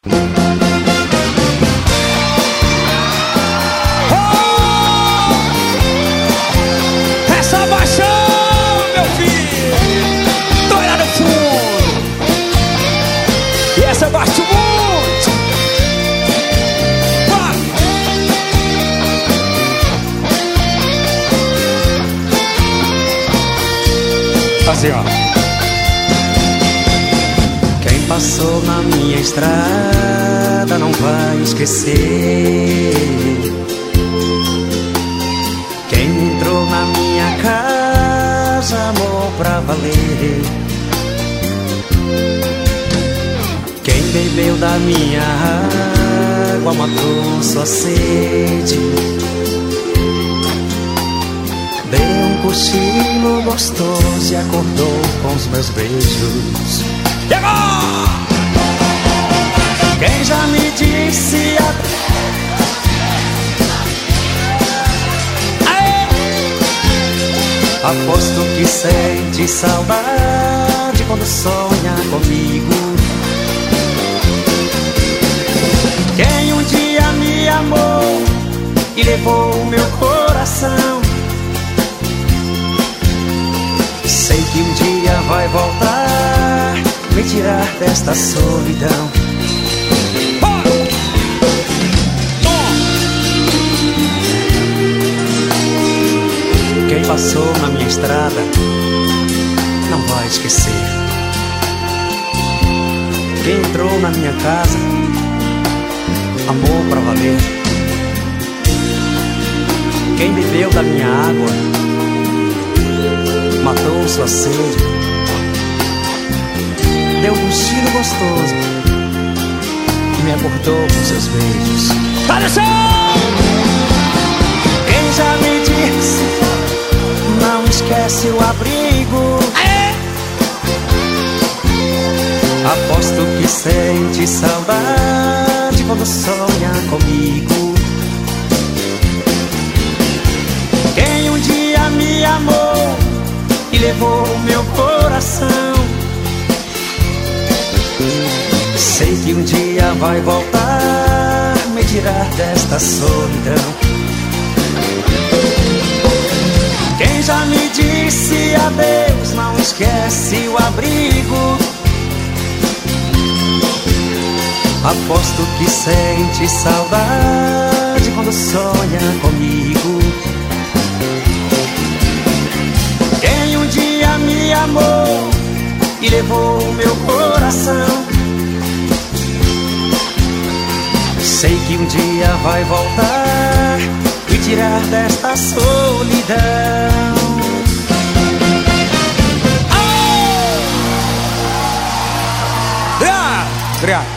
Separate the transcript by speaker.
Speaker 1: Essa paixão, meu filho, doida no fundo. E essa eu gosto muito. Assim, ó.
Speaker 2: Quem passou na minha estrada não vai esquecer. Quem entrou na minha casa, amor pra valer. Quem bebeu da minha água, matou sua sede. Deu um cochilo gostoso e acordou com os meus beijos. Quem já me disse aposto que sente saudade quando sonha comigo. Quem um dia me amou e levou o meu coração, sei que um dia vai voltar, me tirar desta solidão. Quem passou na minha estrada não vai esquecer. Quem entrou na minha casa, amor pra valer. Quem bebeu da minha água, matou sua sede. Deu um cochilo gostoso e me acordou com seus beijos. Quem já me disse não esquece o abrigo, aposto que sente saudade quando sonha comigo. Quem um dia me amou e levou o meu coração, sei que um dia vai voltar, me tirar desta solidão. Quem já me disse adeus não esquece o abrigo, aposto que sente saudade quando sonha comigo. Quem um dia me amou e levou o meu coração, sei que um dia vai voltar, me tirar desta solidão.
Speaker 1: Obrigado.